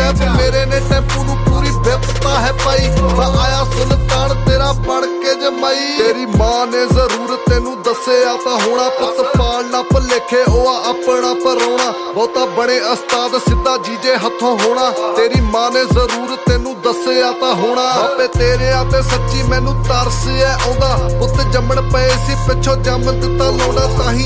cab ਮੇਰੇ ਨੇ tempo ਨੂੰ ਪੂਰੀ ਵਿਪਤਾ ਹੈ ਪਾਈ ਮੈਂ ਆਇਆ ਸੁਲਤਾਨ ਤੇਰਾ ਬਣ ਕੇ ਜਮਾਈ ਤੇਰੀ ਮਾਂ ਨੇ ਜ਼ਰੂਰ ਤੈਨੂੰ ਦੱਸਿਆ ਤਾਂ ਹੋਣਾ ਪੁੱਤ ਪਾਲ ਨਾ ਭੁਲੇਖੇ ਉਹ ਆ ਆਪਣਾ ਪਰਾਉਣਾ ਬਹੁਤਾ ਬਣੇ ਉਸਤਾਦ ਸਿੱਧਾ ਜੀਜੇ ਹੱਥੋਂ ਹੋਣਾ ਤੇਰੀ ਮਾਂ ਨੇ ਜ਼ਰੂਰ ਤੈਨੂੰ ਦੱਸਿਆ ਤਾਂ ਹੋਣਾ ਆਪੇ ਤੇਰਿਆਂ ਤੇ ਸੱਚੀ ਮੈਨੂੰ ਤਰਸ ਐ ਆਉਂਦਾ ਪੁੱਤ ਜੰਮਣ ਪਏ ਸੀ ਪਿੱਛੋਂ ਜੰਮ ਦਿੱਤਾ ਲਾਉਣਾ ਤਾਂ ਹੀ